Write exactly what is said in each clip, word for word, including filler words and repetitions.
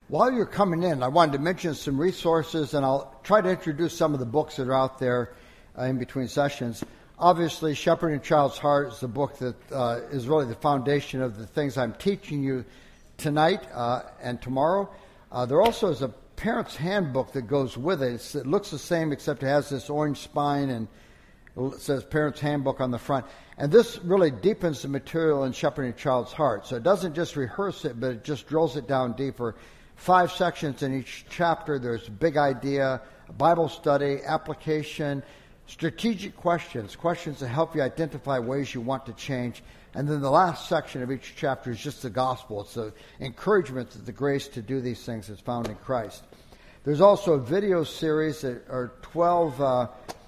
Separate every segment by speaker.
Speaker 1: While you're coming in, I wanted to mention some resources, and I'll try to introduce some of the books that are out there uh, in between sessions. Obviously, Shepherding a Child's Heart is the book that uh, is really the foundation of the things I'm teaching you tonight uh, and tomorrow. Uh, there also is a parent's handbook that goes with it. It's, it looks the same, except it has this orange spine, and it says Parent's Handbook on the front. And this really deepens the material in Shepherding a Child's Heart. So it doesn't just rehearse it, but it just drills it down deeper. Five sections in each chapter. There's big idea, Bible study, application, strategic questions, questions that help you identify ways you want to change. And then the last section of each chapter is just the gospel. It's the encouragement that the grace to do these things is found in Christ. There's also a video series that are twelve, uh,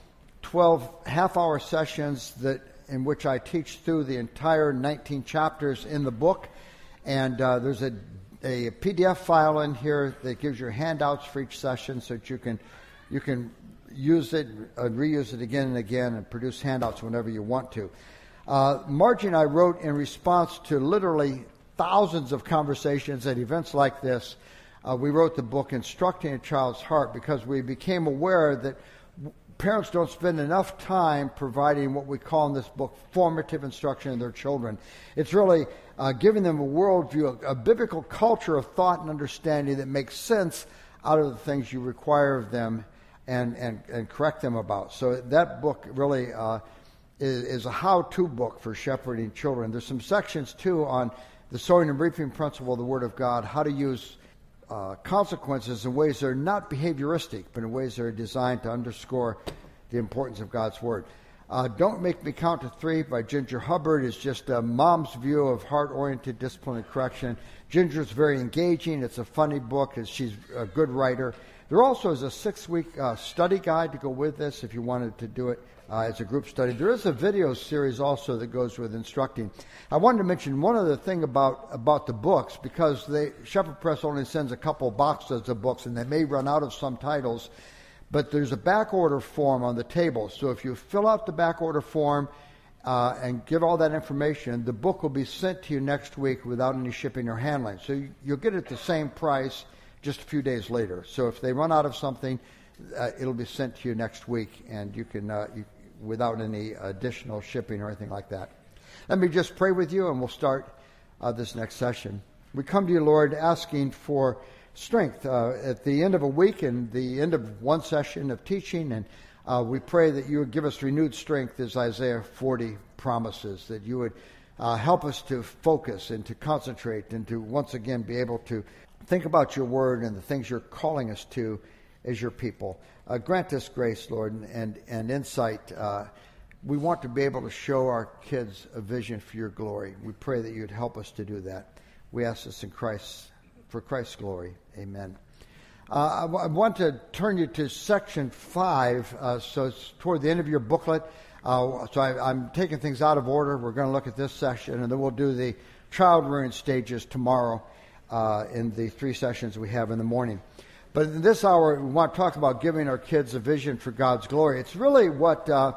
Speaker 1: twelve half-hour sessions that in which I teach through the entire nineteen chapters in the book. And uh, there's a a P D F file in here that gives you handouts for each session so that you can you can use it and reuse it again and again and produce handouts whenever you want to. Uh, Margie and I wrote in response to literally thousands of conversations at events like this. Uh, we wrote the book Instructing a Child's Heart because we became aware that parents don't spend enough time providing what we call in this book formative instruction in their children. It's really uh, giving them a worldview, a, a biblical culture of thought and understanding that makes sense out of the things you require of them and, and, and correct them about. So that book really uh, is, is a how-to book for shepherding children. There's some sections, too, on the sowing and reaping principle of the Word of God, how to use Uh, consequences in ways that are not behavioristic, but in ways that are designed to underscore the importance of God's Word. Uh, Don't Make Me Count to Three by Ginger Hubbard is just a mom's view of heart-oriented discipline and correction. Ginger's very engaging. It's a funny book. She's a good writer. There also is a six-week uh, study guide to go with this if you wanted to do it uh, as a group study. There is a video series also that goes with instructing. I wanted to mention one other thing about, about the books, because they, Shepherd Press only sends a couple boxes of books, and they may run out of some titles, but there's a back order form on the table. So if you fill out the back order form uh, and give all that information, the book will be sent to you next week without any shipping or handling. So you, you'll get it at the same price just a few days later. So if they run out of something, uh, it'll be sent to you next week, and you can uh, you, without any additional shipping or anything like that. Let me just pray with you, and we'll start uh, this next session. We come to you, Lord, asking for strength uh, at the end of a week and the end of one session of teaching, and uh, we pray that you would give us renewed strength as Isaiah forty promises, that you would uh, help us to focus and to concentrate and to once again be able to think about your word and the things you're calling us to as your people. Uh, grant us grace, Lord, and, and, and insight. Uh, we want to be able to show our kids a vision for your glory. We pray that you'd help us to do that. We ask this in Christ, for Christ's glory. Amen. Uh, I, w- I want to turn you to section five, uh, so it's toward the end of your booklet. Uh, so I, I'm taking things out of order. We're going to look at this section, and then we'll do the child rearing stages tomorrow uh, in the three sessions we have in the morning. But in this hour, we want to talk about giving our kids a vision for God's glory. It's really what uh,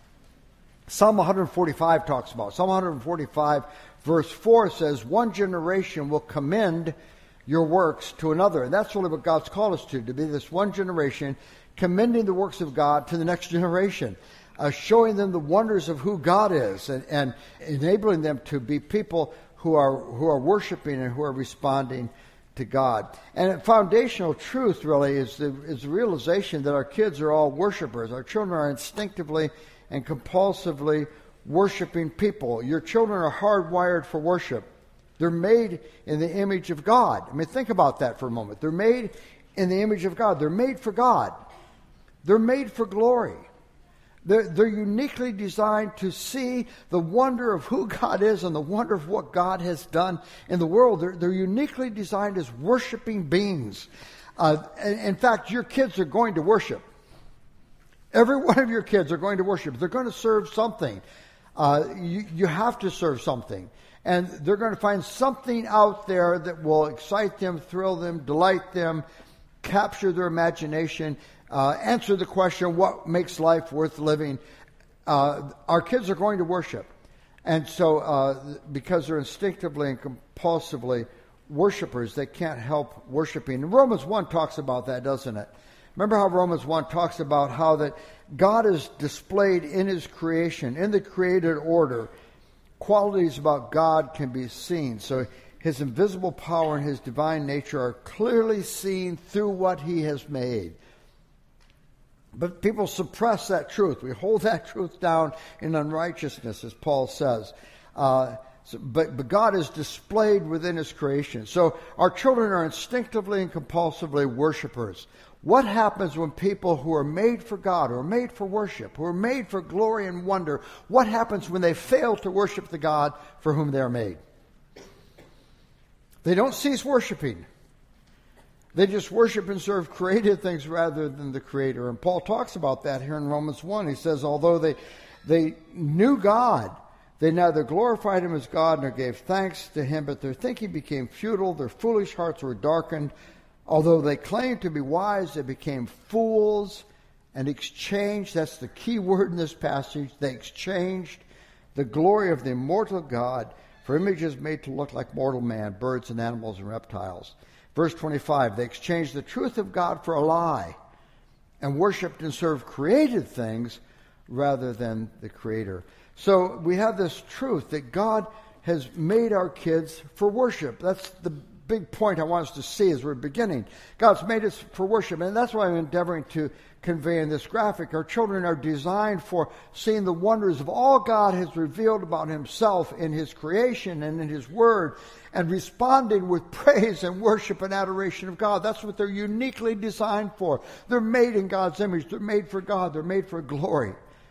Speaker 1: Psalm one forty-five talks about. Psalm one forty-five, verse four says, one generation will commend your works to another. And that's really what God's called us to, to be this one generation commending the works of God to the next generation, uh, showing them the wonders of who God is, and, and enabling them to be people who are who are worshiping and who are responding to God. And a foundational truth really is the, is the realization that our kids are all worshipers. Our children are instinctively and compulsively worshiping people. Your children are hardwired for worship. They're made in the image of God. I mean, think about that for a moment. They're made in the image of God. They're made for God. They're made for glory. They're, they're uniquely designed to see the wonder of who God is and the wonder of what God has done in the world. They're, they're uniquely designed as worshiping beings. Uh, in, in fact, your kids are going to worship. Every one of your kids are going to worship. They're going to serve something. Uh, you, you have to serve something. And they're going to find something out there that will excite them, thrill them, delight them, capture their imagination, Uh, answer the question, what makes life worth living? Uh, our kids are going to worship. And so, uh, because they're instinctively and compulsively worshipers, they can't help worshiping. And Romans one talks about that, doesn't it? Remember how Romans one talks about how that God is displayed in his creation, in the created order. Qualities about God can be seen. So his invisible power and his divine nature are clearly seen through what he has made. But people suppress that truth. We hold that truth down in unrighteousness, as Paul says. Uh, so, but, but God is displayed within his creation. So our children are instinctively and compulsively worshipers. What happens when people who are made for God, who are made for worship, who are made for glory and wonder, what happens when they fail to worship the God for whom they are made? They don't cease worshiping. They just worship and serve created things rather than the Creator. And Paul talks about that here in Romans one. He says, although they, they knew God, they neither glorified him as God nor gave thanks to him, but their thinking became futile, their foolish hearts were darkened. Although they claimed to be wise, they became fools and exchanged, that's the key word in this passage, they exchanged the glory of the immortal God for images made to look like mortal man, birds and animals and reptiles. Verse twenty-five, they exchanged the truth of God for a lie and worshipped and served created things rather than the Creator. So we have this truth that God has made our kids for worship. That's the big point I want us to see as we're beginning. God's made us for worship, and that's what I'm endeavoring to convey in this graphic. Our children are designed for seeing the wonders of all God has revealed about himself in his creation and in his word, and responding with praise and worship and adoration of God. That's what they're uniquely designed for. They're made in God's image. They're made for God. They're made for glory.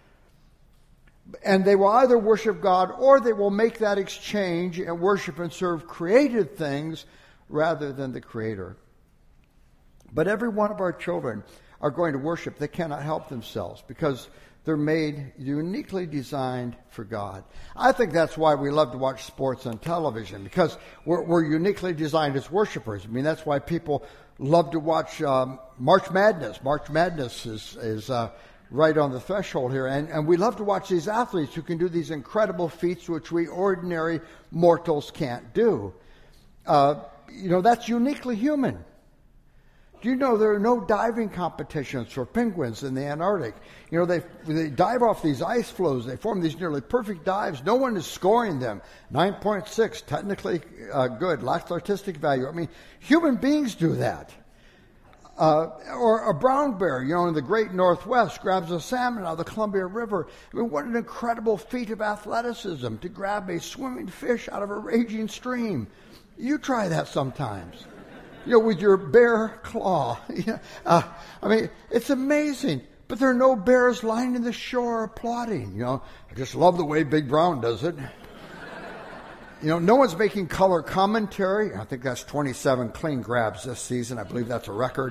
Speaker 1: And they will either worship God or they will make that exchange and worship and serve created things rather than the Creator. But every one of our children are going to worship. They cannot help themselves because they're made uniquely designed for God. I think that's why we love to watch sports on television, because we're, we're uniquely designed as worshipers. I mean, that's why people love to watch um, March Madness. March Madness is, is uh, right on the threshold here. And, and we love to watch these athletes who can do these incredible feats which we ordinary mortals can't do. Uh, you know, that's uniquely human. Do you know there are no diving competitions for penguins in the Antarctic? You know, they they dive off these ice floes. They form these nearly perfect dives. No one is scoring them. nine point six, technically uh, good, lacks artistic value. I mean, human beings do that. Uh, or a brown bear, you know, in the great Northwest, grabs a salmon out of the Columbia River. I mean, what an incredible feat of athleticism to grab a swimming fish out of a raging stream. You try that sometimes. You know, with your bare claw. Yeah. Uh, I mean, it's amazing. But there are no bears lining the shore applauding. You know, I just love the way Big Brown does it. You know, no one's making color commentary. I think that's twenty-seven clean grabs this season. I believe that's a record.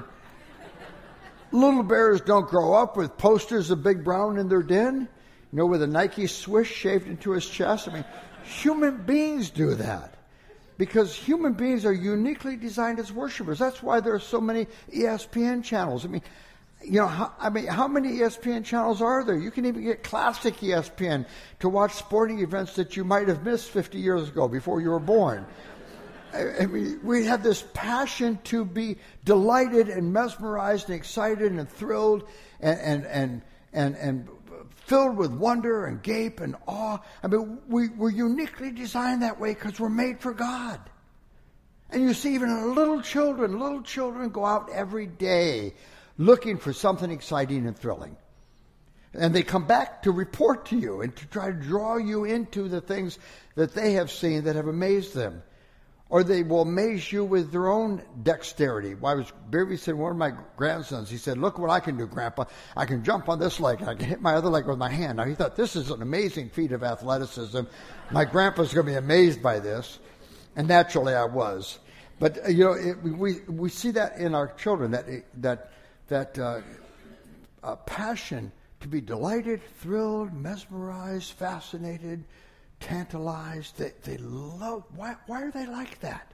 Speaker 1: Little bears don't grow up with posters of Big Brown in their den. You know, with a Nike swish shaved into his chest. I mean, human beings do that. Because human beings are uniquely designed as worshipers. That's why there are so many E S P N channels. I mean, you know, how, I mean, how many E S P N channels are there? You can even get classic E S P N to watch sporting events that you might have missed fifty years ago before you were born. I, I mean, we have this passion to be delighted and mesmerized and excited and thrilled and and and and, and filled with wonder and gape and awe. I mean, we, we're uniquely designed that way because we're made for God. And you see, even little children, little children go out every day looking for something exciting and thrilling. And they come back to report to you and to try to draw you into the things that they have seen that have amazed them. Or they will amaze you with their own dexterity. Well, I was, Barry said, one of my grandsons, he said, look what I can do, Grandpa. I can jump on this leg and I can hit my other leg with my hand. Now, he thought, this is an amazing feat of athleticism. My grandpa's going to be amazed by this. And naturally, I was. But, uh, you know, it, we we see that in our children, that that that uh, uh, passion to be delighted, thrilled, mesmerized, fascinated, tantalized. They, they love. Why, why are they like that?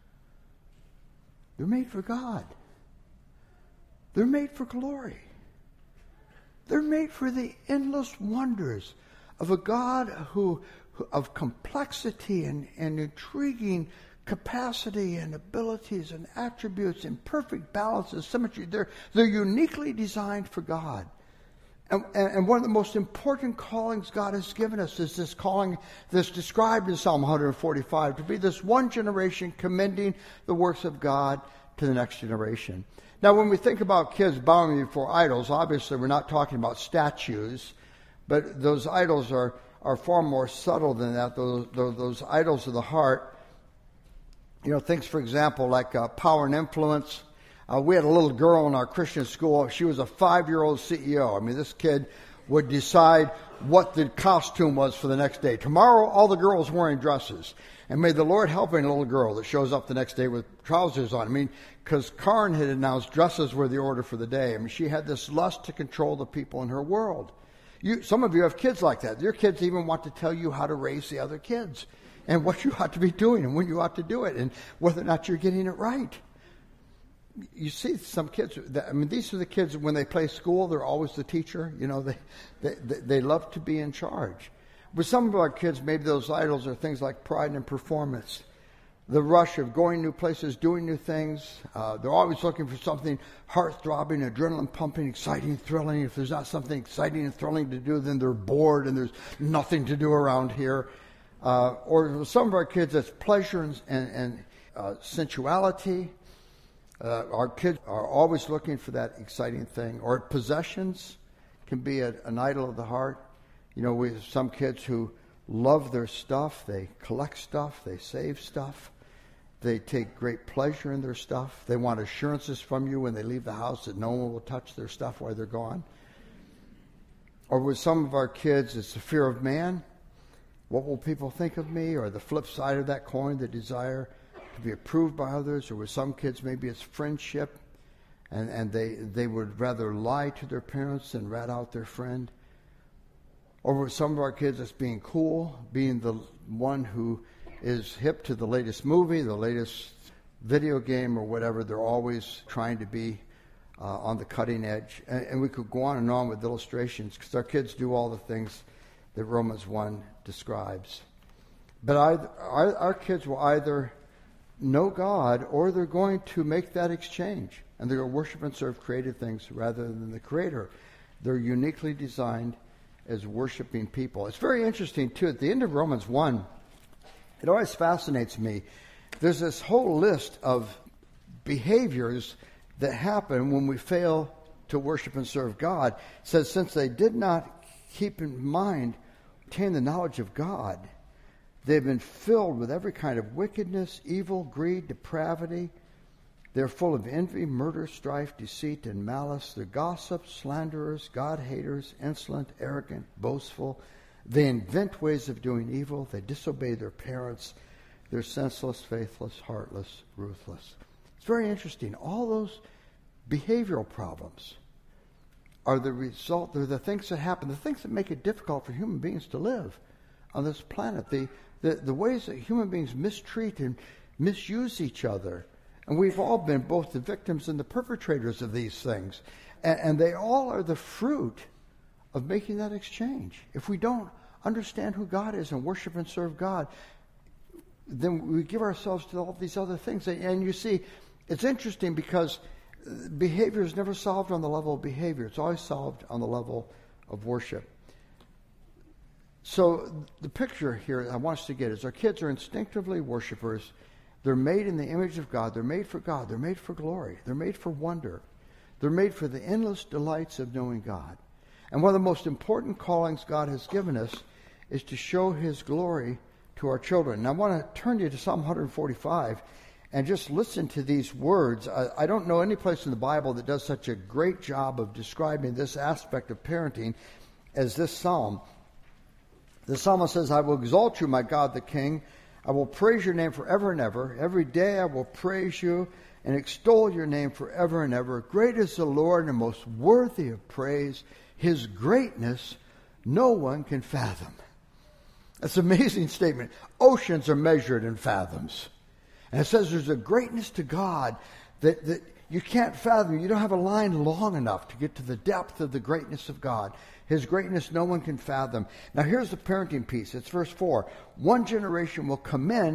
Speaker 1: They're made for God. They're made for glory. They're made for the endless wonders of a God who, who of complexity and, and intriguing capacity and abilities and attributes in perfect balance and symmetry. They're, they're uniquely designed for God. And, and one of the most important callings God has given us is this calling that's described in Psalm one forty-five, to be this one generation commending the works of God to the next generation. Now, when we think about kids bowing before idols, obviously we're not talking about statues, but those idols are, are far more subtle than that. Those, those, those idols of the heart, you know, things, for example, like uh, power and influence. Uh, we had a little girl in our Christian school. She was a five-year-old C E O. I mean, this kid would decide what the costume was for the next day. Tomorrow, all the girls wearing dresses. And may the Lord help any little girl that shows up the next day with trousers on. I mean, because Karen had announced dresses were the order for the day. I mean, she had this lust to control the people in her world. You, some of you have kids like that. Your kids even want to tell you how to raise the other kids and what you ought to be doing and when you ought to do it and whether or not you're getting it right. You see some kids, that, I mean, these are the kids, when they play school, they're always the teacher. You know, they, they, they love to be in charge. With some of our kids, maybe those idols are things like pride and performance, the rush of going new places, doing new things. Uh, they're always looking for something heart-throbbing, adrenaline-pumping, exciting, thrilling. If there's not something exciting and thrilling to do, then they're bored and there's nothing to do around here. Uh, or with some of our kids, it's pleasure and, and, and uh, sensuality. Uh, our kids are always looking for that exciting thing. Or possessions can be a, an idol of the heart. You know, we have some kids who love their stuff. They collect stuff. They save stuff. They take great pleasure in their stuff. They want assurances from you when they leave the house that no one will touch their stuff while they're gone. Or with some of our kids, it's the fear of man. What will people think of me? Or the flip side of that coin, the desire to be approved by others. Or with some kids, maybe it's friendship, and, and they, they would rather lie to their parents than rat out their friend. Or with some of our kids, it's being cool, being the one who is hip to the latest movie, the latest video game, or whatever. They're always trying to be uh, on the cutting edge. And, and we could go on and on with illustrations, because our kids do all the things that Romans one describes. But either, our, our kids will either know God, or they're going to make that exchange, and they're going to worship and serve created things rather than the Creator. They're uniquely designed as worshiping people. It's very interesting, too. At the end of Romans one, it always fascinates me. There's this whole list of behaviors that happen when we fail to worship and serve God. It says, since they did not keep in mind, obtain the knowledge of God, they've been filled with every kind of wickedness, evil, greed, depravity. They're full of envy, murder, strife, deceit, and malice. They're gossips, slanderers, God-haters, insolent, arrogant, boastful. They invent ways of doing evil. They disobey their parents. They're senseless, faithless, heartless, ruthless. It's very interesting. All those behavioral problems are the result, they're the things that happen, the things that make it difficult for human beings to live on this planet. The, the, the ways that human beings mistreat and misuse each other. And we've all been both the victims and the perpetrators of these things. And, and they all are the fruit of making that exchange. If we don't understand who God is and worship and serve God, then we give ourselves to all these other things. And you see, it's interesting because behavior is never solved on the level of behavior. It's always solved on the level of worship. So the picture here I want us to get is our kids are instinctively worshipers. They're made in the image of God. They're made for God. They're made for glory. They're made for wonder. They're made for the endless delights of knowing God. And one of the most important callings God has given us is to show His glory to our children. And I want to turn you to Psalm one forty-five and just listen to these words. I, I don't know any place in the Bible that does such a great job of describing this aspect of parenting as this psalm. The psalmist says, I will exalt you, my God the King. I will praise your name forever and ever. Every day I will praise you and extol your name forever and ever. Great is the Lord and most worthy of praise. His greatness no one can fathom. That's an amazing statement. Oceans are measured in fathoms. And it says there's a greatness to God that, that you can't fathom. You don't have a line long enough to get to the depth of the greatness of God. His greatness no one can fathom. Now here's the parenting piece. It's verse four. One generation will commend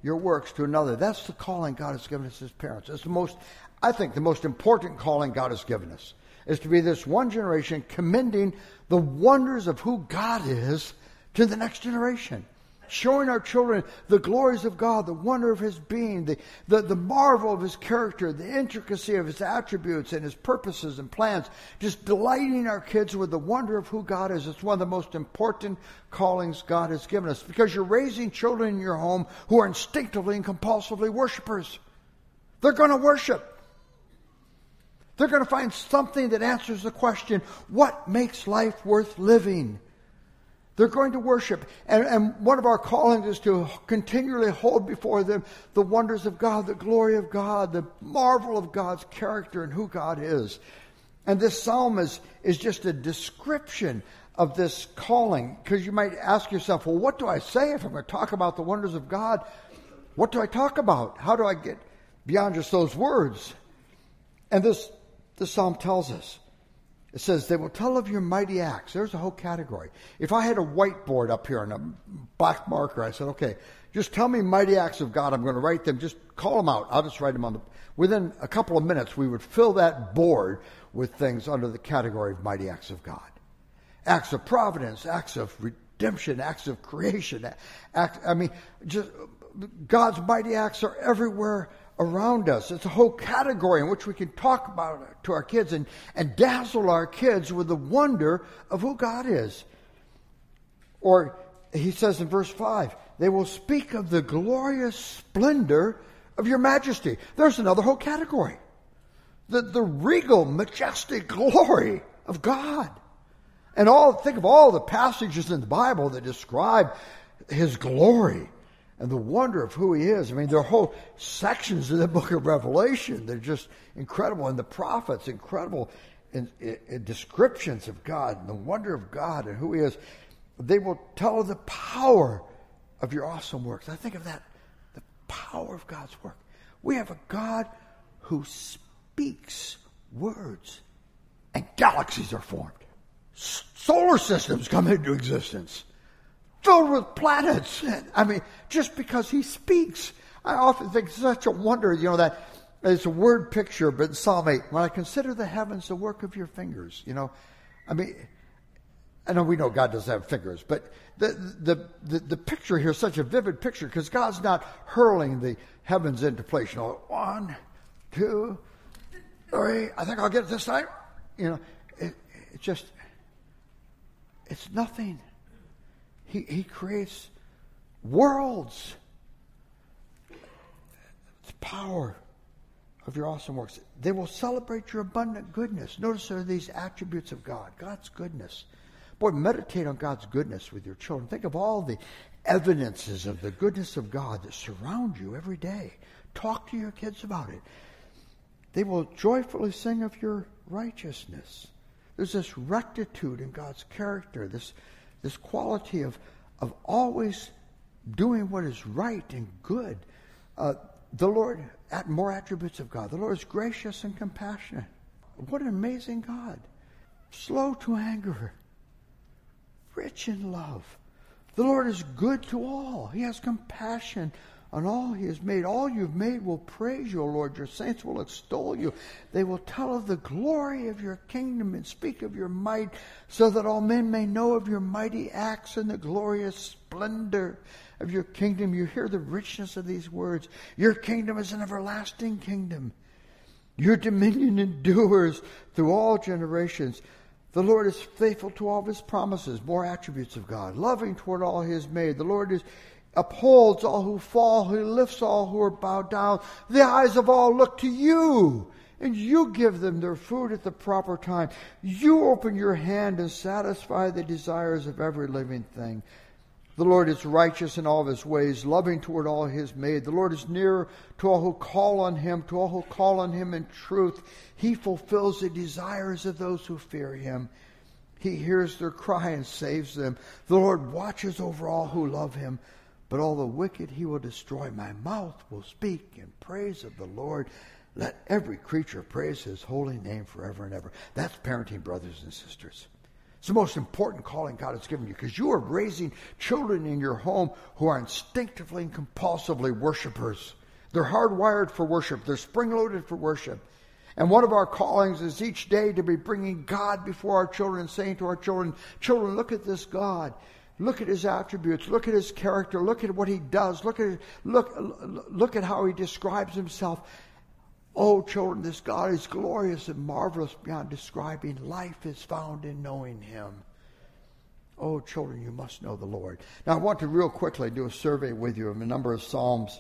Speaker 1: your works to another. That's the calling God has given us as parents. It's the most, I think, the most important calling God has given us, is to be this one generation commending the wonders of who God is to the next generation. Showing our children the glories of God, the wonder of His being, the, the, the marvel of His character, the intricacy of His attributes and His purposes and plans. Just delighting our kids with the wonder of who God is. It's one of the most important callings God has given us, because you're raising children in your home who are instinctively and compulsively worshipers. They're going to worship. They're going to find something that answers the question, what makes life worth living? They're going to worship. And, and one of our callings is to continually hold before them the wonders of God, the glory of God, the marvel of God's character and who God is. And this psalm is, is just a description of this calling. Because you might ask yourself, well, what do I say if I'm going to talk about the wonders of God? What do I talk about? How do I get beyond just those words? And this, this psalm tells us. It says, they will tell of your mighty acts. There's a whole category. If I had a whiteboard up here and a black marker, I said, okay, just tell me mighty acts of God. I'm going to write them. Just call them out. I'll just write them on the... Within a couple of minutes, we would fill that board with things under the category of mighty acts of God. Acts of providence, acts of redemption, acts of creation. Acts, I mean, just God's mighty acts are everywhere around us. It's a whole category in which we can talk about it to our kids and, and dazzle our kids with the wonder of who God is. Or he says in verse five, they will speak of the glorious splendor of your majesty. There's another whole category. The, the regal, majestic glory of God. And all, think of all the passages in the Bible that describe His glory and the wonder of who He is. I mean, there are whole sections in the book of Revelation that are just incredible. And the prophets, incredible in, in, in descriptions of God and the wonder of God and who He is. They will tell of the power of your awesome works. I think of that, the power of God's work. We have a God who speaks words and galaxies are formed. S- solar systems come into existence. Filled with planets. I mean, just because He speaks. I often think it's such a wonder, you know, that it's a word picture, but in Psalm eight, when I consider the heavens, the work of your fingers, you know, I mean, I know we know God doesn't have fingers, but the the the, the picture here is such a vivid picture because God's not hurling the heavens into place. You know, one, two, three, I think I'll get it this time. You know, it, it just, it's nothing. He, he creates worlds. The power of your awesome works. They will celebrate your abundant goodness. Notice there are these attributes of God. God's goodness. Boy, meditate on God's goodness with your children. Think of all the evidences of the goodness of God that surround you every day. Talk to your kids about it. They will joyfully sing of your righteousness. There's this rectitude in God's character, this This quality of, of always doing what is right and good. Uh, the Lord, at more attributes of God. The Lord is gracious and compassionate. What an amazing God. Slow to anger. Rich in love. The Lord is good to all. He has compassion on all He has made. All you've made will praise you, O Lord. Your saints will extol you. They will tell of the glory of your kingdom and speak of your might, so that all men may know of your mighty acts and the glorious splendor of your kingdom. You hear the richness of these words. Your kingdom is an everlasting kingdom. Your dominion endures through all generations. The Lord is faithful to all of His promises. More attributes of God. Loving toward all He has made. The Lord is upholds all who fall, who lifts all who are bowed down. The eyes of all look to you, and you give them their food at the proper time. You open your hand and satisfy the desires of every living thing. The Lord is righteous in all of His ways, loving toward all He has made. The Lord is near to all who call on Him, to all who call on Him in truth. He fulfills the desires of those who fear Him. He hears their cry and saves them. The Lord watches over all who love Him, but all the wicked He will destroy. My mouth will speak in praise of the Lord. Let every creature praise His holy name forever and ever. That's parenting, brothers and sisters. It's the most important calling God has given you, because you are raising children in your home who are instinctively and compulsively worshipers. They're hardwired for worship. They're spring-loaded for worship. And one of our callings is each day to be bringing God before our children, saying to our children, children, look at this God. Look at his attributes. Look at his character. Look at what he does. Look at look look at how he describes himself. Oh, children, this God is glorious and marvelous beyond describing. Life is found in knowing him. Oh, children, you must know the Lord. Now, I want to real quickly do a survey with you of a number of Psalms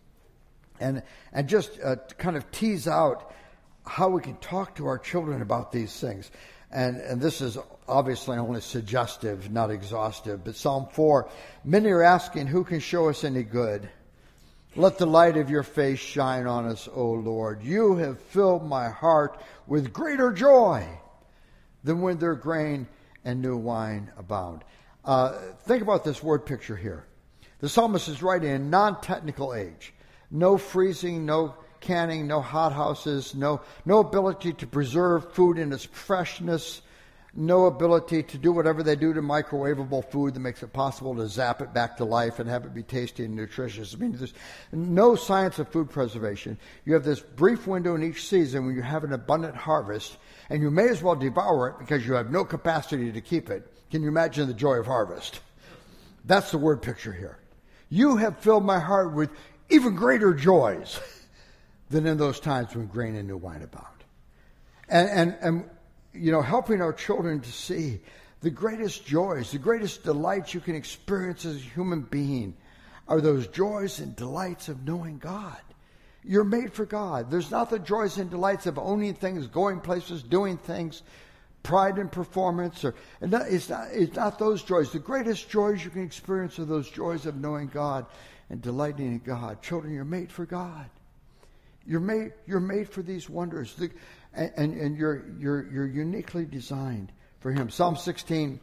Speaker 1: and and just uh, kind of tease out how we can talk to our children about these things. And, and this is obviously only suggestive, not exhaustive. But Psalm four, many are asking, who can show us any good? Let the light of your face shine on us, O Lord. You have filled my heart with greater joy than when their grain and new wine abound. Uh, think about this word picture here. The psalmist is writing in a non-technical age. No freezing, no canning, no hothouses, no no ability to preserve food in its freshness, no ability to do whatever they do to microwavable food that makes it possible to zap it back to life and have it be tasty and nutritious. I mean, there's no science of food preservation. You have this brief window in each season when you have an abundant harvest, and you may as well devour it because you have no capacity to keep it. Can you imagine the joy of harvest? That's the word picture here. You have filled my heart with even greater joys than in those times when grain and new wine abound. And, and, and, you know, helping our children to see the greatest joys, the greatest delights you can experience as a human being are those joys and delights of knowing God. You're made for God. There's not the joys and delights of owning things, going places, doing things, pride in performance. Or and that, it's, not, it's not those joys. The greatest joys you can experience are those joys of knowing God and delighting in God. Children, you're made for God. You're made. You're made for these wonders, the, and, and and you're you're you're uniquely designed for Him. Psalm sixteen.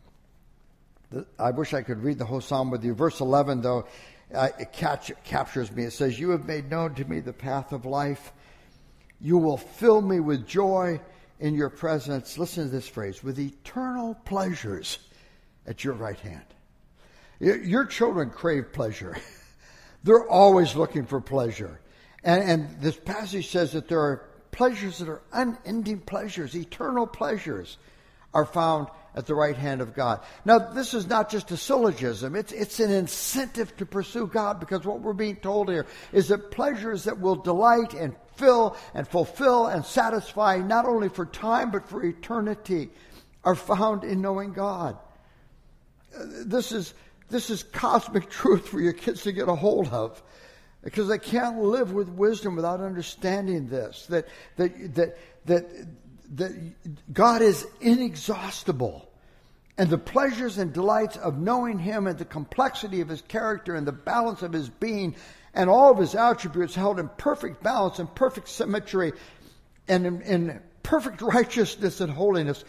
Speaker 1: The, I wish I could read the whole psalm with you. Verse eleven, though, uh, it catch, captures me. It says, "You have made known to me the path of life. You will fill me with joy in your presence." Listen to this phrase: with eternal pleasures at your right hand. Your children crave pleasure. They're always looking for pleasure. And, and this passage says that there are pleasures that are unending pleasures, eternal pleasures are found at the right hand of God. Now, this is not just a syllogism. It's, it's an incentive to pursue God, because what we're being told here is that pleasures that will delight and fill and fulfill and satisfy not only for time but for eternity are found in knowing God. This is, this is cosmic truth for your kids to get a hold of, because they can't live with wisdom without understanding this, that that that that that God is inexhaustible, and the pleasures and delights of knowing Him and the complexity of His character and the balance of His being and all of His attributes held in perfect balance and perfect symmetry and in, in perfect righteousness and holiness.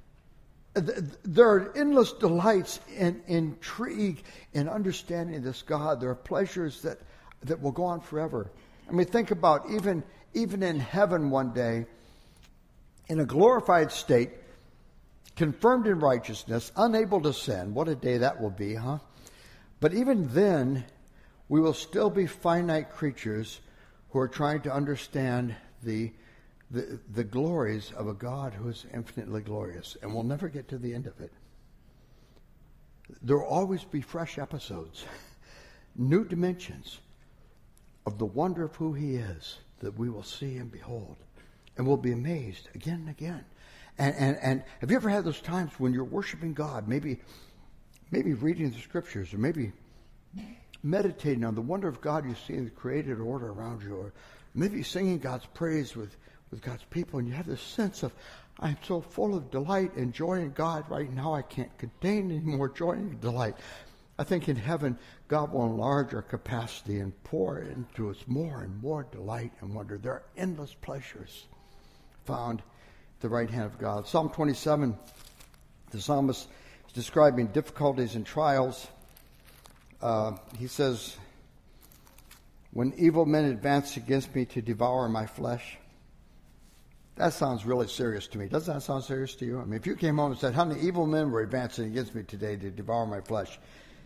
Speaker 1: There are endless delights and intrigue in understanding this God. There are pleasures that that will go on forever. I mean, think about even, even in heaven one day, in a glorified state, confirmed in righteousness, unable to sin. What a day that will be, huh? But even then, we will still be finite creatures who are trying to understand the, the, the glories of a God who is infinitely glorious, and we'll never get to the end of it. There will always be fresh episodes, new dimensions of the wonder of who He is that we will see and behold, and we'll be amazed again and again. And, and and have you ever had those times when you're worshiping God, maybe maybe reading the scriptures, or maybe meditating on the wonder of God you see in the created order around you, or maybe singing God's praise with, with God's people, and you have this sense of, I'm so full of delight and joy in God right now, I can't contain any more joy and delight. I think in heaven, God will enlarge our capacity and pour into us more and more delight and wonder. There are endless pleasures found at the right hand of God. Psalm twenty-seven, the psalmist is describing difficulties and trials. Uh, he says, when evil men advance against me to devour my flesh, That sounds really serious to me. Doesn't that sound serious to you? I mean, if you came home and said, honey, evil men were advancing against me today to devour my flesh,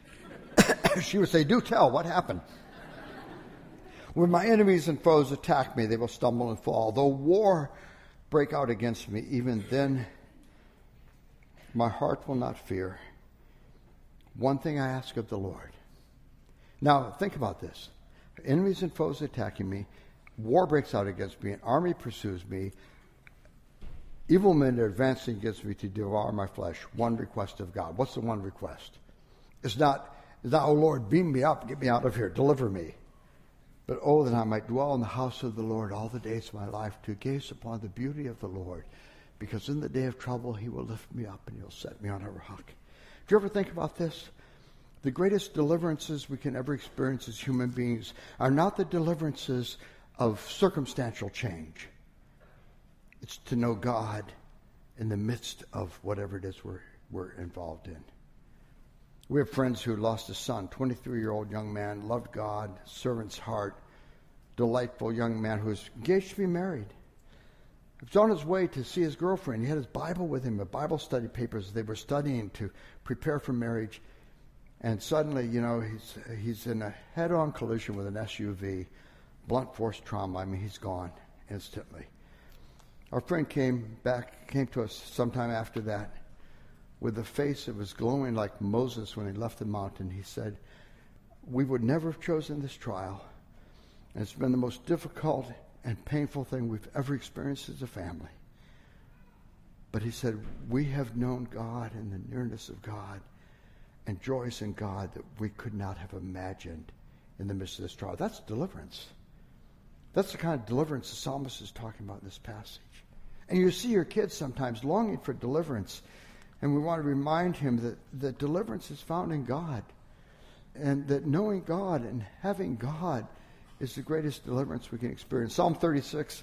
Speaker 1: she would say, do tell, what happened? When my enemies and foes attack me, they will stumble and fall. Though war break out against me, even then my heart will not fear. One thing I ask of the Lord. Now, think about this. Enemies and foes attacking me, war breaks out against me, an army pursues me, evil men are advancing against me to devour my flesh. One request of God. What's the one request? It's not, it's not, oh Lord, beam me up, get me out of here, deliver me. But oh, that I might dwell in the house of the Lord all the days of my life, to gaze upon the beauty of the Lord. Because in the day of trouble, he will lift me up and he'll set me on a rock. Do you ever think about this? The greatest deliverances we can ever experience as human beings are not the deliverances of circumstantial change. It's to know God in the midst of whatever it is we're, we're involved in. We have friends who lost a son, twenty-three-year-old young man, loved God, servant's heart, delightful young man who was engaged to be married. He was on his way to see his girlfriend. He had his Bible with him, the Bible study papers they were studying to prepare for marriage. And suddenly, you know, he's he's in a head-on collision with an S U V, blunt force trauma. I mean, he's gone instantly. Our friend came back, came to us sometime after that, with a face that was glowing like Moses when he left the mountain. He said, we would never have chosen this trial, and it's been the most difficult and painful thing we've ever experienced as a family. But he said, we have known God and the nearness of God and joys in God that we could not have imagined in the midst of this trial. That's deliverance. That's the kind of deliverance the psalmist is talking about in this passage. And you see your kids sometimes longing for deliverance, and we want to remind him that, that deliverance is found in God, and that knowing God and having God is the greatest deliverance we can experience. Psalm thirty-six.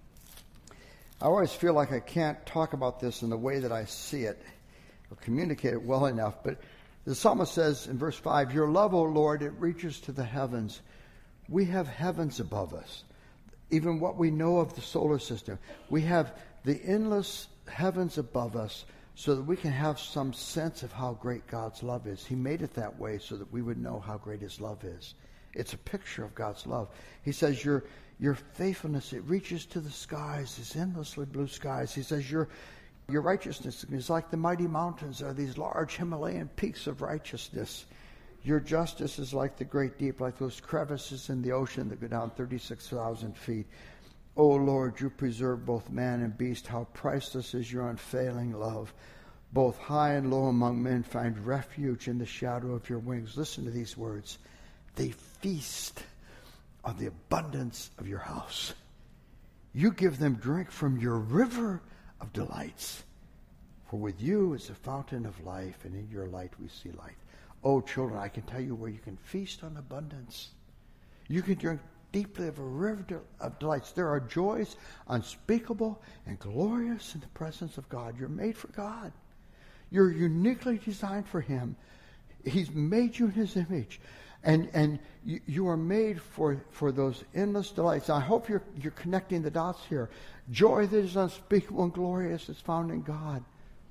Speaker 1: I always feel like I can't talk about this in the way that I see it or communicate it well enough, but the psalmist says in verse five, your love, O Lord, it reaches to the heavens. We have heavens above us. Even what we know of the solar system. We have the endless heavens above us so that we can have some sense of how great God's love is. He made it that way so that we would know how great his love is. It's a picture of God's love. He says your your faithfulness, it reaches to the skies, these endlessly blue skies. He says your your righteousness is like the mighty mountains, are these large Himalayan peaks of righteousness. Your justice is like the great deep, like those crevices in the ocean that go down thirty-six thousand feet. O Lord, you preserve both man and beast. How priceless is your unfailing love. Both high and low among men find refuge in the shadow of your wings. Listen to these words. They feast on the abundance of your house. You give them drink from your river of delights. For with you is a fountain of life, and in your light we see light. Oh, children, I can tell you where you can feast on abundance. You can drink deeply of a river of delights. There are joys unspeakable and glorious in the presence of God. You're made for God. You're uniquely designed for him. He's made you in his image. And and you, you are made for, for those endless delights. I hope you're you're connecting the dots here. Joy that is unspeakable and glorious is found in God.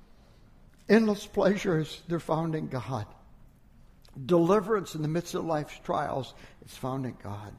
Speaker 1: Endless pleasures, they're found in God. Deliverance in the midst of life's trials is found in God.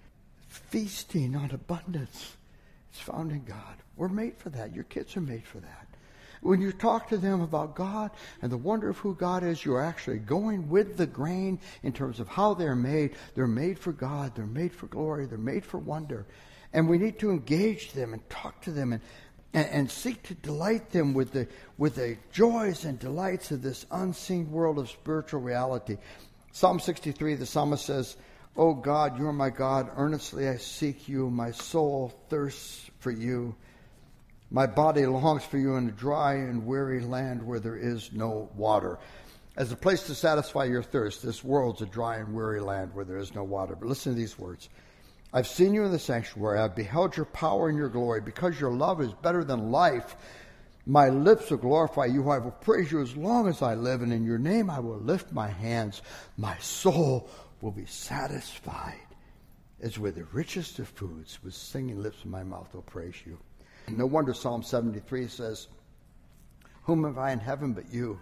Speaker 1: Feasting on abundance is found in God. We're made for that. Your kids are made for that. When you talk to them about God and the wonder of who God is, you're actually going with the grain in terms of how they're made. They're made for God. They're made for glory. They're made for wonder. And we need to engage them and talk to them and, and, and seek to delight them with the, with the joys and delights of this unseen world of spiritual reality. Psalm sixty-three, the psalmist says, "O God, you are my God. Earnestly I seek you. My soul thirsts for you. My body longs for you in a dry and weary land where there is no water." As a place to satisfy your thirst, this world's a dry and weary land where there is no water. But listen to these words. I've seen you in the sanctuary. I've beheld your power and your glory. Because your love is better than life, my lips will glorify you. I will praise you as long as I live, and in your name I will lift my hands. My soul will be satisfied as with the richest of foods. With singing lips in my mouth will praise you. No wonder Psalm seventy-three says, whom have I in heaven but you?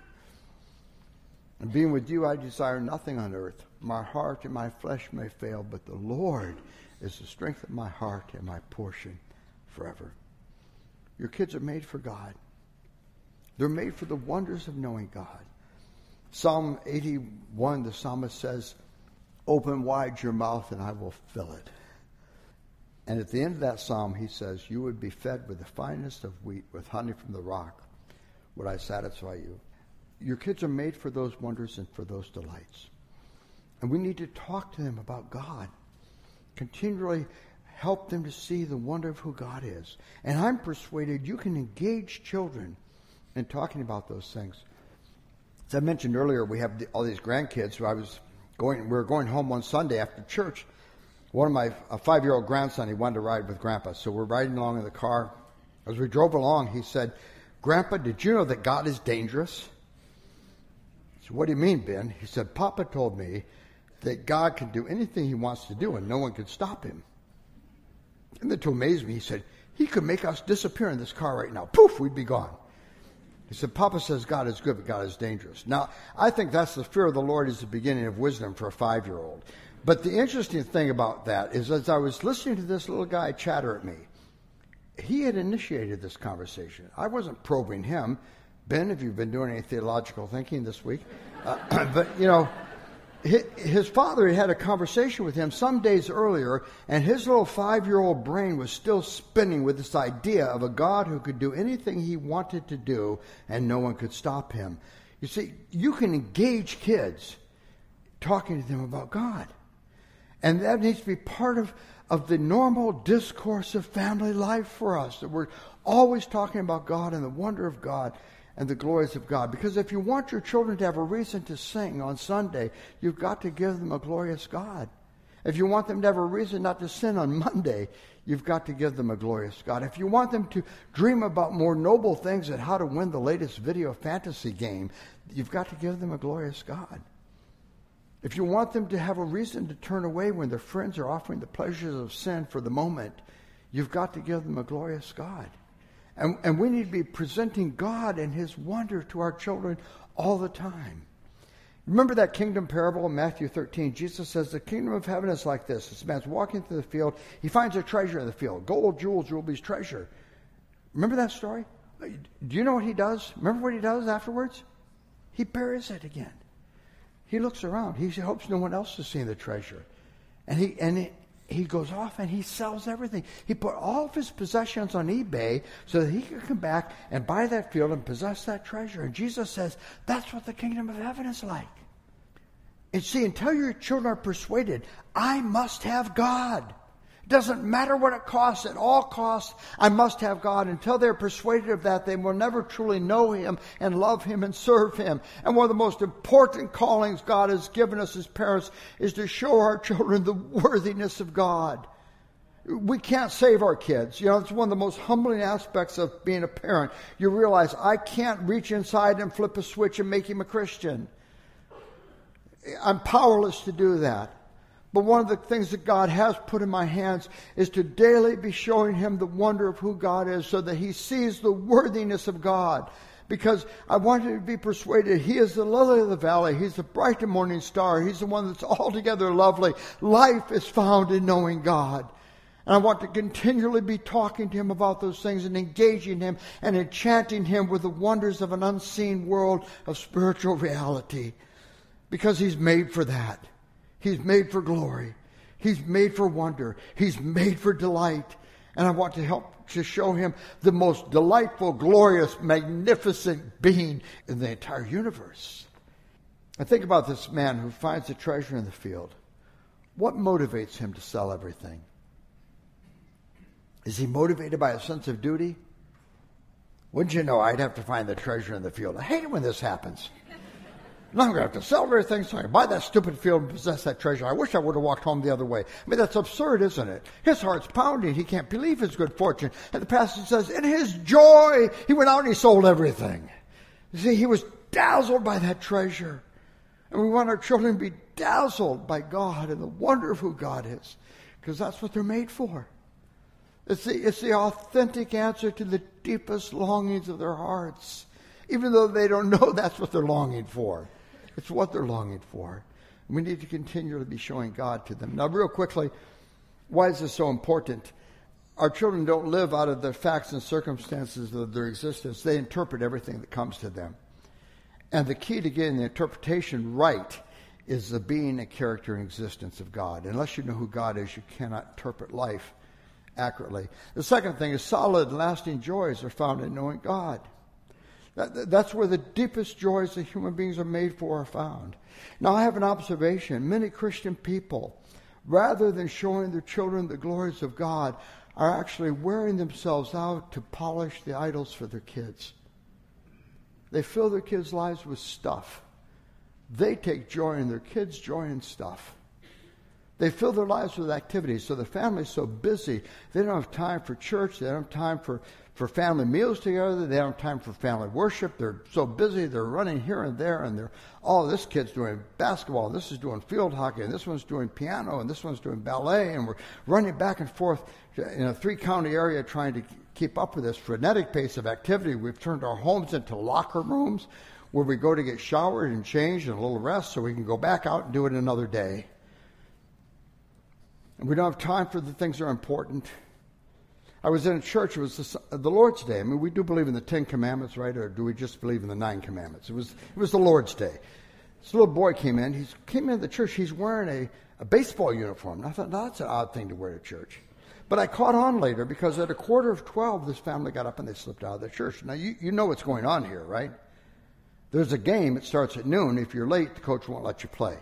Speaker 1: And being with you, I desire nothing on earth. My heart and my flesh may fail, but the Lord is the strength of my heart and my portion forever. Your kids are made for God. They're made for the wonders of knowing God. Psalm eighty-one, the psalmist says, open wide your mouth and I will fill it. And at the end of that psalm, he says, you would be fed with the finest of wheat, with honey from the rock, would I satisfy you. Your kids are made for those wonders and for those delights. And we need to talk to them about God. Continually help them to see the wonder of who God is. And I'm persuaded you can engage children in talking about those things. As I mentioned earlier, we have all these grandkids who I was going, we were going home one Sunday after church. One of my a five-year-old grandson, he wanted to ride with Grandpa. So we're riding along in the car. As we drove along, he said, Grandpa, did you know that God is dangerous? I said, what do you mean, Ben? He said, Papa told me that God can do anything he wants to do and no one can stop him. And then to amaze me, he said, he could make us disappear in this car right now. Poof, we'd be gone. He said, Papa says God is good, but God is dangerous. Now, I think that's the fear of the Lord is the beginning of wisdom for a five-year-old. But the interesting thing about that is as I was listening to this little guy chatter at me, he had initiated this conversation. I wasn't probing him. Ben, have you been doing any theological thinking this week? Uh, but, you know, his, his father had had a conversation with him some days earlier, and his little five-year-old brain was still spinning with this idea of a God who could do anything he wanted to do, and no one could stop him. You see, you can engage kids talking to them about God. And that needs to be part of, of the normal discourse of family life for us, that we're always talking about God and the wonder of God and the glories of God. Because if you want your children to have a reason to sing on Sunday, you've got to give them a glorious God. If you want them to have a reason not to sin on Monday, you've got to give them a glorious God. If you want them to dream about more noble things and how to win the latest video fantasy game, you've got to give them a glorious God. If you want them to have a reason to turn away when their friends are offering the pleasures of sin for the moment, you've got to give them a glorious God. And, and we need to be presenting God and his wonder to our children all the time. Remember that kingdom parable in Matthew thirteen? Jesus says the kingdom of heaven is like this. This man's walking through the field. He finds a treasure in the field. Gold, jewels, rubies, treasure. Remember that story? Do you know what he does? Remember what he does afterwards? He buries it again. He looks around. He hopes no one else has seen the treasure. And he and he, he goes off and he sells everything. He put all of his possessions on eBay so that he could come back and buy that field and possess that treasure. And Jesus says, that's what the kingdom of heaven is like. And see, until your children are persuaded, I must have God. It doesn't matter what it costs. At all costs, I must have God. Until they're persuaded of that, they will never truly know him and love him and serve him. And one of the most important callings God has given us as parents is to show our children the worthiness of God. We can't save our kids. You know, it's one of the most humbling aspects of being a parent. You realize I can't reach inside and flip a switch and make him a Christian. I'm powerless to do that. But one of the things that God has put in my hands is to daily be showing him the wonder of who God is so that he sees the worthiness of God. Because I want him to be persuaded he is the lily of the valley. He's the bright and morning star. He's the one that's altogether lovely. Life is found in knowing God. And I want to continually be talking to him about those things and engaging him and enchanting him with the wonders of an unseen world of spiritual reality. Because he's made for that. He's made for glory. He's made for wonder. He's made for delight. And I want to help to show him the most delightful, glorious, magnificent being in the entire universe. I think about this man who finds a treasure in the field. What motivates him to sell everything? Is he motivated by a sense of duty? Wouldn't you know I'd have to find the treasure in the field? I hate it when this happens. Now I'm going to have to sell everything so I can buy that stupid field and possess that treasure. I wish I would have walked home the other way. I mean, that's absurd, isn't it? His heart's pounding. He can't believe his good fortune. And the passage says, in his joy, he went out and he sold everything. You see, he was dazzled by that treasure. And we want our children to be dazzled by God and the wonder of who God is. Because that's what they're made for. It's the, it's the authentic answer to the deepest longings of their hearts, even though they don't know that's what they're longing for. It's what they're longing for. We need to continually be showing God to them. Now, real quickly, why is this so important? Our children don't live out of the facts and circumstances of their existence. They interpret everything that comes to them. And the key to getting the interpretation right is the being and character and existence of God. Unless you know who God is, you cannot interpret life accurately. The second thing is solid and lasting joys are found in knowing God. That, that's where the deepest joys that human beings are made for are found. Now, I have an observation. Many Christian people, rather than showing their children the glories of God, are actually wearing themselves out to polish the idols for their kids. They fill their kids' lives with stuff. They take joy in their kids' joy in stuff. They fill their lives with activities. So the family's so busy, they don't have time for church. They don't have time for, for family meals together. They don't have time for family worship. They're so busy, they're running here and there. And they're, oh, this kid's doing basketball. And this is doing field hockey. And this one's doing piano. And this one's doing ballet. And we're running back and forth in a three-county area trying to keep up with this frenetic pace of activity. We've turned our homes into locker rooms where we go to get showered and changed and a little rest so we can go back out and do it another day. And we don't have time for the things that are important. I was in a church, it was the, the Lord's Day. I mean, we do believe in the Ten Commandments, right? Or do we just believe in the Nine Commandments? It was it was the Lord's Day. This little boy came in. He came into the church. He's wearing a, a baseball uniform. And I thought, no, that's an odd thing to wear to church. But I caught on later because at a quarter of twelve, this family got up and they slipped out of the church. Now, you, you know what's going on here, right? There's a game. It starts at noon. If you're late, the coach won't let you play.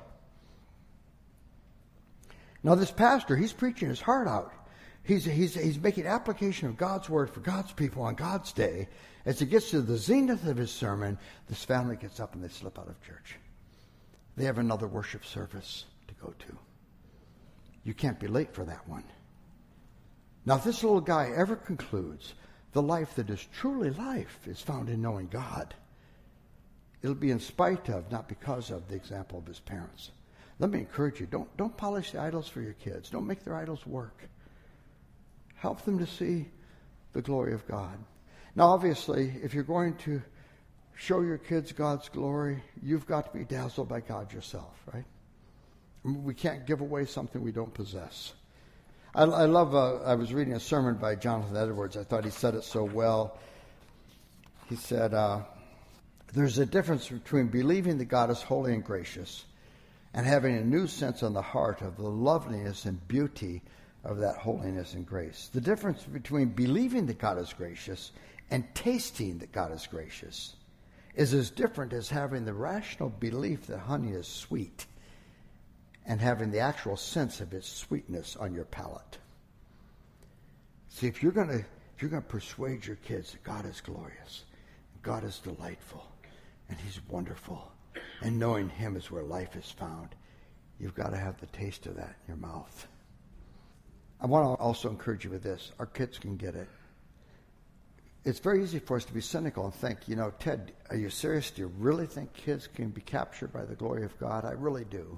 Speaker 1: Now, this pastor, he's preaching his heart out. He's, he's, he's making application of God's word for God's people on God's day. As he gets to the zenith of his sermon, this family gets up and they slip out of church. They have another worship service to go to. You can't be late for that one. Now, if this little guy ever concludes the life that is truly life is found in knowing God, it'll be in spite of, not because of, the example of his parents. Let me encourage you, don't, don't polish the idols for your kids. Don't make their idols work. Help them to see the glory of God. Now, obviously, if you're going to show your kids God's glory, you've got to be dazzled by God yourself, right? We can't give away something we don't possess. I, I love, uh, I was reading a sermon by Jonathan Edwards. I thought he said it so well. He said, uh, there's a difference between believing that God is holy and gracious and having a new sense on the heart of the loveliness and beauty of that holiness and grace. The difference between believing that God is gracious and tasting that God is gracious is as different as having the rational belief that honey is sweet and having the actual sense of its sweetness on your palate. See, if you're going to if you're going to persuade your kids that God is glorious, God is delightful, and he's wonderful, and knowing him is where life is found, you've got to have the taste of that in your mouth. I want to also encourage you with this. Our kids can get it. It's very easy for us to be cynical and think, you know, Ted, are you serious? Do you really think kids can be captured by the glory of God? I really do.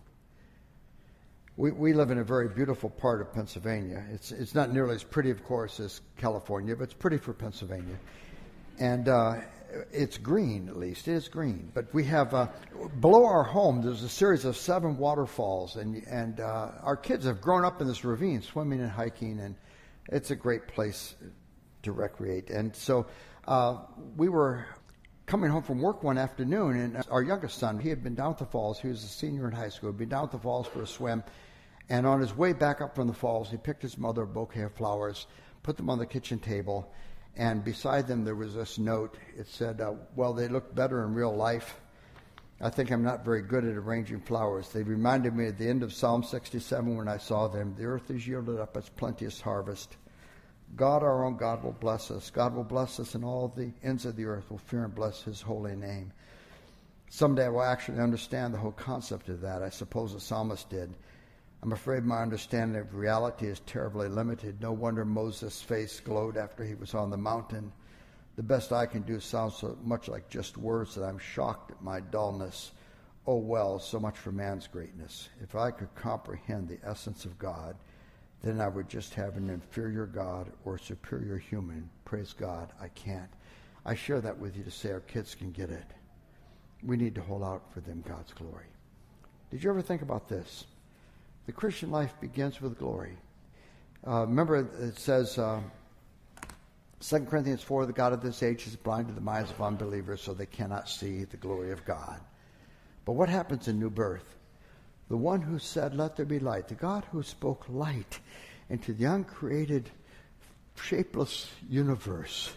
Speaker 1: We we live in a very beautiful part of Pennsylvania. It's it's not nearly as pretty, of course, as California, but it's pretty for Pennsylvania. And uh, it's green, at least. It is green. But we have, uh, below our home, there's a series of seven waterfalls. And, and uh, our kids have grown up in this ravine, swimming and hiking. And it's a great place to recreate. And so uh, we were coming home from work one afternoon, and our youngest son, he had been down at the falls. He was a senior in high school. He'd been down at the falls for a swim. And on his way back up from the falls, he picked his mother a bouquet of flowers, put them on the kitchen table, and beside them there was this note. It said, uh, well, they look better in real life. I think I'm not very good at arranging flowers. They reminded me at the end of Psalm sixty-seven when I saw them. The earth has yielded up its plenteous harvest. God, our own God, will bless us. God will bless us, and all the ends of the earth will fear and bless his holy name. Someday I will actually understand the whole concept of that. I suppose the psalmist did. I'm afraid my understanding of reality is terribly limited. No wonder Moses' face glowed after he was on the mountain. The best I can do sounds so much like just words that I'm shocked at my dullness. Oh well, so much for man's greatness. If I could comprehend the essence of God, then I would just have an inferior God or a superior human. Praise God, I can't. I share that with you to say our kids can get it. We need to hold out for them God's glory. Did you ever think about this? The Christian life begins with glory. Uh, remember, it says, uh, Second Corinthians four, the God of this age is blind to the minds of unbelievers, so they cannot see the glory of God. But what happens in new birth? The one who said, let there be light, the God who spoke light into the uncreated, shapeless universe,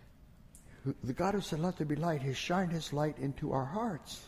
Speaker 1: the God who said, let there be light, has shined his light into our hearts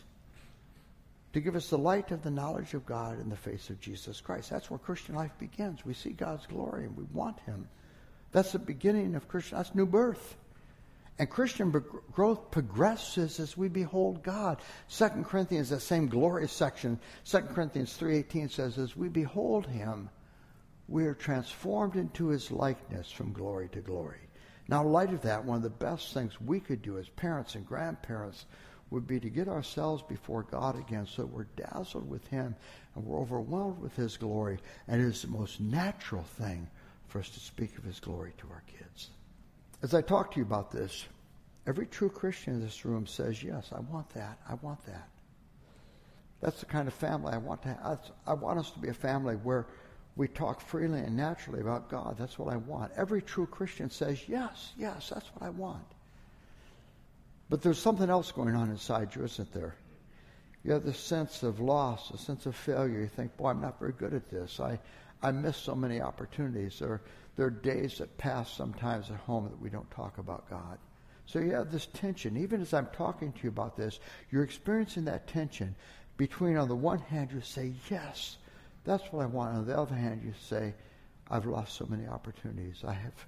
Speaker 1: to give us the light of the knowledge of God in the face of Jesus Christ. That's where Christian life begins. We see God's glory and we want him. That's the beginning of Christian, that's new birth. And Christian be- growth progresses as we behold God. Second Corinthians, that same glorious section, Second Corinthians three eighteen says, as we behold him, we are transformed into his likeness from glory to glory. Now, in light of that, one of the best things we could do as parents and grandparents would be to get ourselves before God again so we're dazzled with him and we're overwhelmed with his glory. And it is the most natural thing for us to speak of his glory to our kids. As I talk to you about this, every true Christian in this room says, yes, I want that. I want that. That's the kind of family I want to have. I want us to be a family where we talk freely and naturally about God. That's what I want. Every true Christian says, yes, yes, that's what I want. But there's something else going on inside you, isn't there? You have this sense of loss, a sense of failure. You think, boy, I'm not very good at this. I, I miss so many opportunities. There, there are days that pass sometimes at home that we don't talk about God. So you have this tension. Even as I'm talking to you about this, you're experiencing that tension between, on the one hand, you say, yes, that's what I want. On the other hand, you say, I've lost so many opportunities. I have,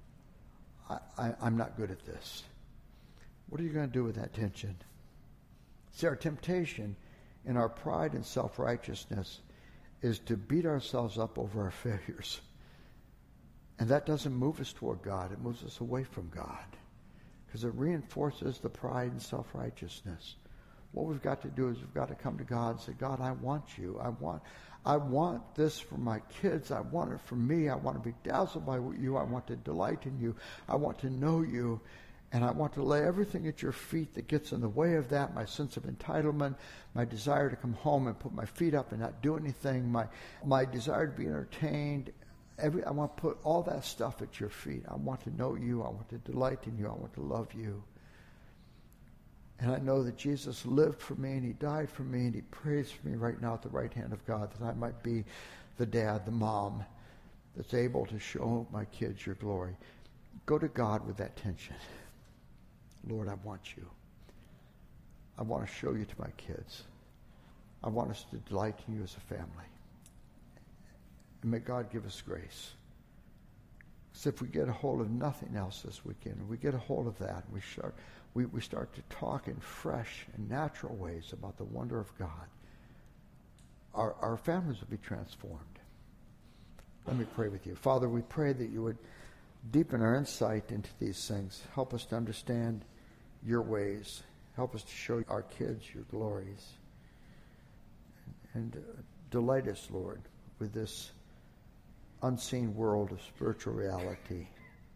Speaker 1: I, I, I'm not good at this. What are you going to do with that tension? See, our temptation in our pride and self-righteousness is to beat ourselves up over our failures. And that doesn't move us toward God. It moves us away from God because it reinforces the pride and self-righteousness. What we've got to do is we've got to come to God and say, God, I want you. I want I want this for my kids. I want it for me. I want to be dazzled by you. I want to delight in you. I want to know you. And I want to lay everything at your feet that gets in the way of that, my sense of entitlement, my desire to come home and put my feet up and not do anything, my my desire to be entertained. Every, I want to put all that stuff at your feet. I want to know you. I want to delight in you. I want to love you. And I know that Jesus lived for me and he died for me and he prays for me right now at the right hand of God that I might be the dad, the mom that's able to show my kids your glory. Go to God with that tension. Lord, I want you. I want to show you to my kids. I want us to delight in you as a family. And may God give us grace. Because if we get a hold of nothing else this weekend, we get a hold of that, we start, we, we start to talk in fresh and natural ways about the wonder of God, our, our families will be transformed. Let me pray with you. Father, we pray that you would deepen our insight into these things. Help us to understand your ways. Help us to show our kids your glories. And uh, delight us, Lord, with this unseen world of spiritual reality.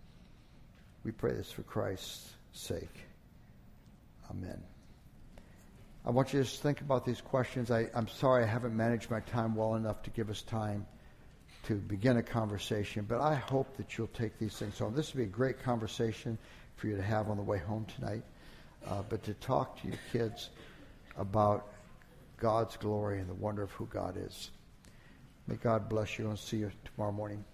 Speaker 1: We pray this for Christ's sake. Amen. I want you to just think about these questions. I, I'm sorry I haven't managed my time well enough to give us time to begin a conversation, but I hope that you'll take these things home. This would be a great conversation for you to have on the way home tonight, uh, but to talk to your kids about God's glory and the wonder of who God is. May God bless you and see you tomorrow morning.